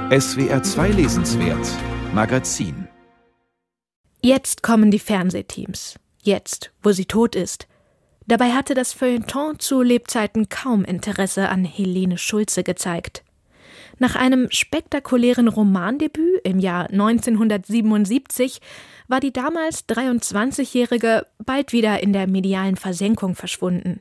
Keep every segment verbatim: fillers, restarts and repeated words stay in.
S W R zwei Lesenswert Magazin. Jetzt kommen die Fernsehteams. Jetzt, wo sie tot ist. Dabei hatte das Feuilleton zu Lebzeiten kaum Interesse an Helene Schulze gezeigt. Nach einem spektakulären Romandebüt im Jahr neunzehnhundertsiebenundsiebzig war die damals dreiundzwanzigjährige bald wieder in der medialen Versenkung verschwunden.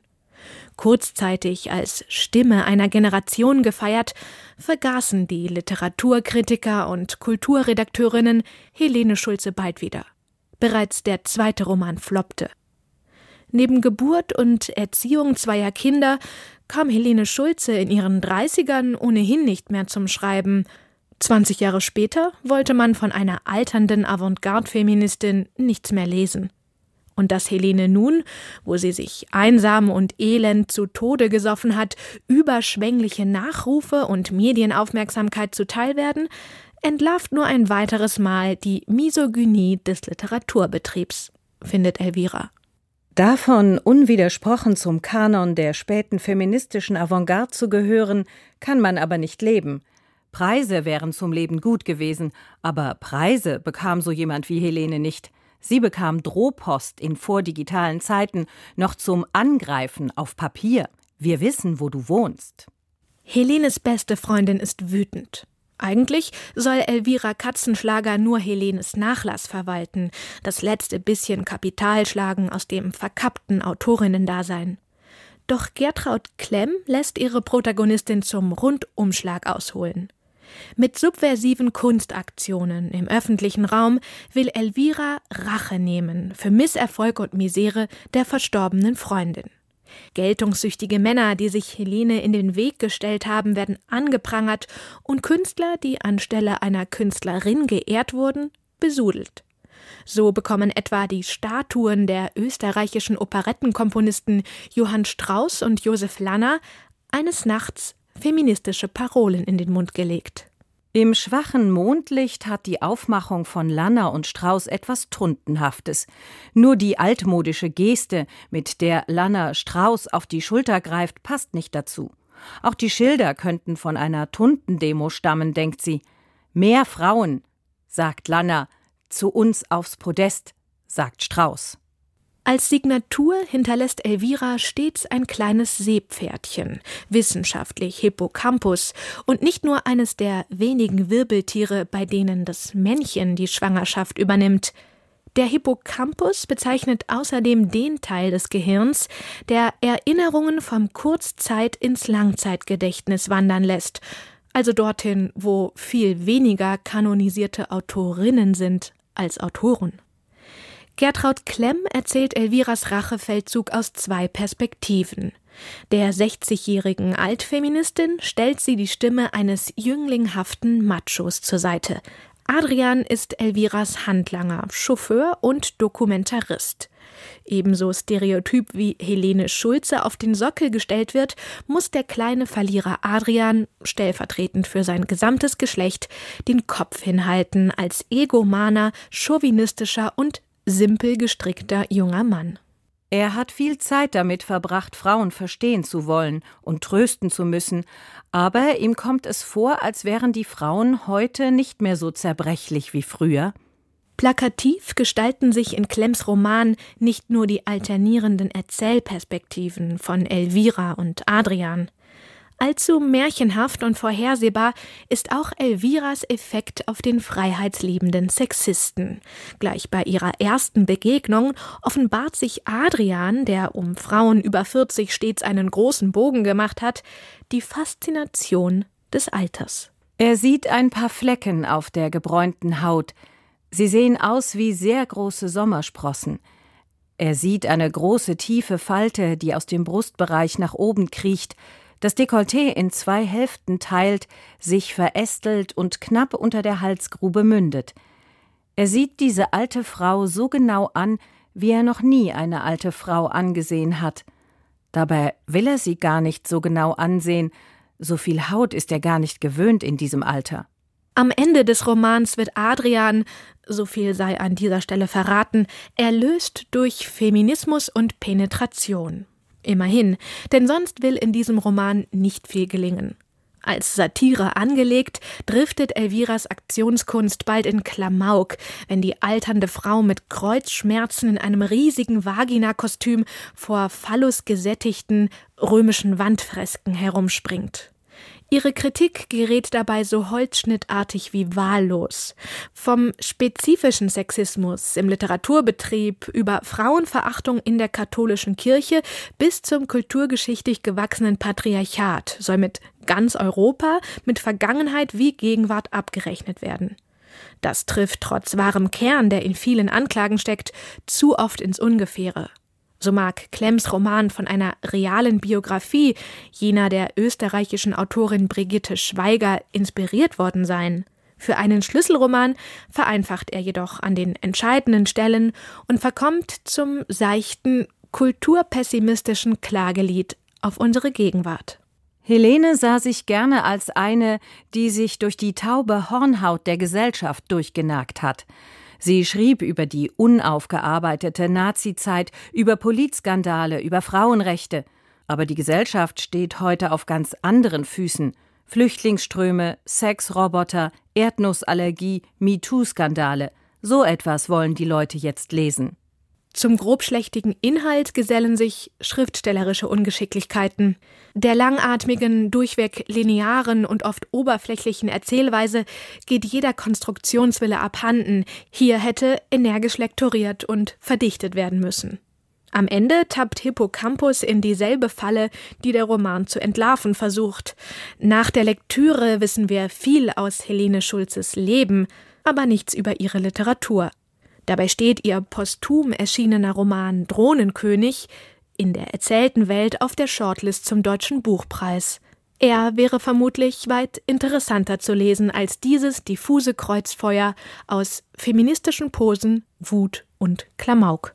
Kurzzeitig als Stimme einer Generation gefeiert, vergaßen die Literaturkritiker und Kulturredakteurinnen Helene Schulze bald wieder. Bereits der zweite Roman floppte. Neben Geburt und Erziehung zweier Kinder kam Helene Schulze in ihren dreißigern ohnehin nicht mehr zum Schreiben. zwanzig Jahre später wollte man von einer alternden Avantgarde-Feministin nichts mehr lesen. Und dass Helene nun, wo sie sich einsam und elend zu Tode gesoffen hat, überschwängliche Nachrufe und Medienaufmerksamkeit zuteil werden, entlarvt nur ein weiteres Mal die Misogynie des Literaturbetriebs, findet Elvira. Davon unwidersprochen zum Kanon der späten feministischen Avantgarde zu gehören, kann man aber nicht leben. Preise wären zum Leben gut gewesen, aber Preise bekam so jemand wie Helene nicht. Sie bekam Drohpost in vordigitalen Zeiten noch zum Angreifen auf Papier. Wir wissen, wo du wohnst. Helenes beste Freundin ist wütend. Eigentlich soll Elvira Katzenschlager nur Helenes Nachlass verwalten, das letzte bisschen Kapital schlagen aus dem verkappten Autorinnendasein. Doch Gertraud Klemm lässt ihre Protagonistin zum Rundumschlag ausholen. Mit subversiven Kunstaktionen im öffentlichen Raum will Elvira Rache nehmen für Misserfolg und Misere der verstorbenen Freundin. Geltungssüchtige Männer, die sich Helene in den Weg gestellt haben, werden angeprangert und Künstler, die anstelle einer Künstlerin geehrt wurden, besudelt. So bekommen etwa die Statuen der österreichischen Operettenkomponisten Johann Strauss und Josef Lanner eines Nachts feministische Parolen in den Mund gelegt. Im schwachen Mondlicht hat die Aufmachung von Lanner und Strauss etwas Tuntenhaftes. Nur die altmodische Geste, mit der Lanner Strauss auf die Schulter greift, passt nicht dazu. Auch die Schilder könnten von einer Tuntendemo stammen, denkt sie. Mehr Frauen, sagt Lanner, zu uns aufs Podest, sagt Strauss. Als Signatur hinterlässt Elvira stets ein kleines Seepferdchen, wissenschaftlich Hippocampus, und nicht nur eines der wenigen Wirbeltiere, bei denen das Männchen die Schwangerschaft übernimmt. Der Hippocampus bezeichnet außerdem den Teil des Gehirns, der Erinnerungen vom Kurzzeit- ins Langzeitgedächtnis wandern lässt, also dorthin, wo viel weniger kanonisierte Autorinnen sind als Autoren. Gertraud Klemm erzählt Elviras Rachefeldzug aus zwei Perspektiven. Der sechzigjährigen Altfeministin stellt sie die Stimme eines jünglingshaften Machos zur Seite. Adrian ist Elviras Handlanger, Chauffeur und Dokumentarist. Ebenso stereotyp wie Helene Schulze auf den Sockel gestellt wird, muss der kleine Verlierer Adrian, stellvertretend für sein gesamtes Geschlecht, den Kopf hinhalten als egomaner, chauvinistischer und simpel gestrickter junger Mann. Er hat viel Zeit damit verbracht, Frauen verstehen zu wollen und trösten zu müssen, aber ihm kommt es vor, als wären die Frauen heute nicht mehr so zerbrechlich wie früher. Plakativ gestalten sich in Klemms Roman nicht nur die alternierenden Erzählperspektiven von Elvira und Adrian. Allzu märchenhaft und vorhersehbar ist auch Elviras Effekt auf den freiheitsliebenden Sexisten. Gleich bei ihrer ersten Begegnung offenbart sich Adrian, der um Frauen über vierzig stets einen großen Bogen gemacht hat, die Faszination des Alters. Er sieht ein paar Flecken auf der gebräunten Haut. Sie sehen aus wie sehr große Sommersprossen. Er sieht eine große tiefe Falte, die aus dem Brustbereich nach oben kriecht, das Dekolleté in zwei Hälften teilt, sich verästelt und knapp unter der Halsgrube mündet. Er sieht diese alte Frau so genau an, wie er noch nie eine alte Frau angesehen hat. Dabei will er sie gar nicht so genau ansehen, so viel Haut ist er gar nicht gewöhnt in diesem Alter. Am Ende des Romans wird Adrian, so viel sei an dieser Stelle verraten, erlöst durch Feminismus und Penetration. Immerhin, denn sonst will in diesem Roman nicht viel gelingen. Als Satire angelegt, driftet Elviras Aktionskunst bald in Klamauk, wenn die alternde Frau mit Kreuzschmerzen in einem riesigen Vaginakostüm vor phallusgesättigten römischen Wandfresken herumspringt. Ihre Kritik gerät dabei so holzschnittartig wie wahllos. Vom spezifischen Sexismus im Literaturbetrieb über Frauenverachtung in der katholischen Kirche bis zum kulturgeschichtlich gewachsenen Patriarchat soll mit ganz Europa, mit Vergangenheit wie Gegenwart abgerechnet werden. Das trifft trotz wahrem Kern, der in vielen Anklagen steckt, zu oft ins Ungefähre. So mag Klemms Roman von einer realen Biografie jener der österreichischen Autorin Brigitte Schweiger inspiriert worden sein. Für einen Schlüsselroman vereinfacht er jedoch an den entscheidenden Stellen und verkommt zum seichten, kulturpessimistischen Klagelied auf unsere Gegenwart. Helene sah sich gerne als eine, die sich durch die taube Hornhaut der Gesellschaft durchgenagt hat. Sie schrieb über die unaufgearbeitete Nazizeit, über Politskandale, über Frauenrechte. Aber die Gesellschaft steht heute auf ganz anderen Füßen. Flüchtlingsströme, Sexroboter, Erdnussallergie, MeToo-Skandale. So etwas wollen die Leute jetzt lesen. Zum grobschlächtigen Inhalt gesellen sich schriftstellerische Ungeschicklichkeiten. Der langatmigen, durchweg linearen und oft oberflächlichen Erzählweise geht jeder Konstruktionswille abhanden. Hier hätte energisch lektoriert und verdichtet werden müssen. Am Ende tappt Hippocampus in dieselbe Falle, die der Roman zu entlarven versucht. Nach der Lektüre wissen wir viel aus Helene Schulzes Leben, aber nichts über ihre Literatur. Dabei steht ihr posthum erschienener Roman Drohnenkönig in der erzählten Welt auf der Shortlist zum Deutschen Buchpreis. Er wäre vermutlich weit interessanter zu lesen als dieses diffuse Kreuzfeuer aus feministischen Posen, Wut und Klamauk.